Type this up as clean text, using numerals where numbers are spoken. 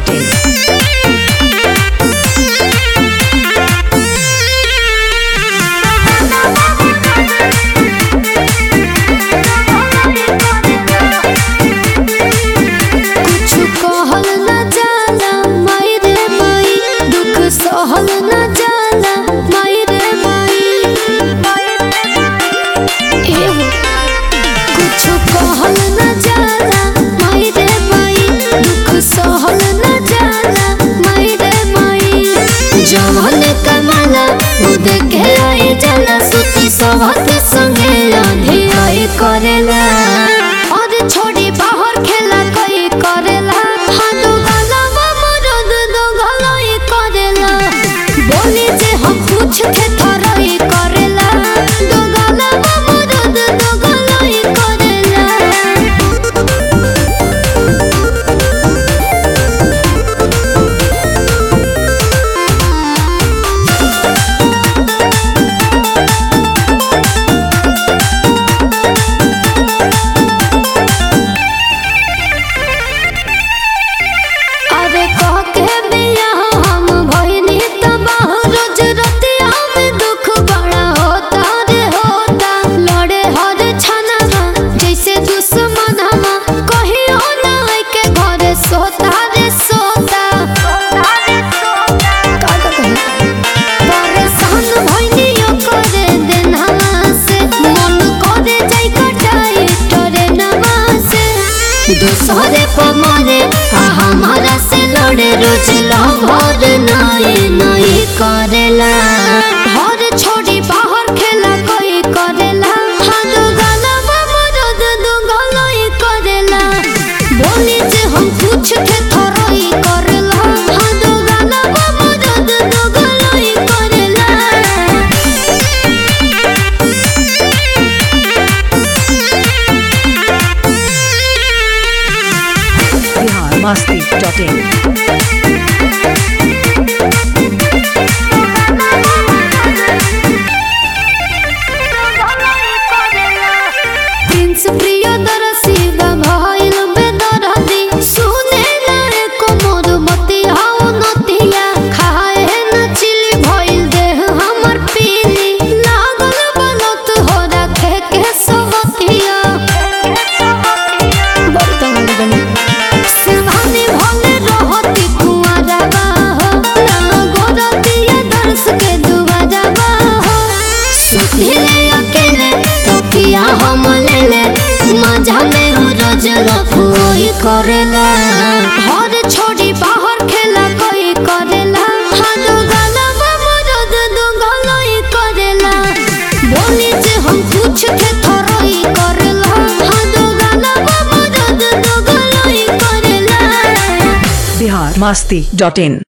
masti.in. सहल न जाला माई रे माई कुछ कहल न जाला माई रे माई दुख सहल न जाला माई रे माई जवन कमला वो देखे आई जाला सुती सवत संगे आंधी आई करेला और छोड़ी बाहर खेला कोई करेला हाथों गाला मरद दो गलाई करेला बोली जे हम कुछ के थरई करेला दो गाला मरद दो गलाई करेला अरे कह के बिया हम भइनी तबाह रोज रतिया में दुख बड़ा होता रे होता लड़े हर छनवा जैसे दुश्मनवा कहियो ना के घर सोता रे सोता परेशान भइनी करे देनवा से मन करे जाई कटाई टरे नवा से दूसरे पमरे हमारा से लड़े रोज लहर नहीं नहीं करेला घर छोड़ी बाहर खेला कोई करेला हाथ गाला मरद दो गलाई करेला बोली जे हम कुछ के थरई करेला हाथ गाला मरद दो गलाई करेला Bihar masti.in. प्रिंस प्रियदर्शी भइल बेदर्दी सुने लाए कोमर मती हाउ नतिया खाए न चिली भइल देह हमर पीली लागल बनत हो रखे के सबतिया बर्तन बने सिवानी भले रहती कुआरा हो ना गोरतिया दर्श के दुआरा हो सुतिले अकेले तकिया हम लेले मजा में हो रोज रफोई करेला घर छोड़ी बाहर खेला कोई करेला हाथ गाला मरद दो गलाई करेला बोली जे हम कुछ के थरई करेला हाथ गाला मरद दो गलाई करेला Bihar masti.in.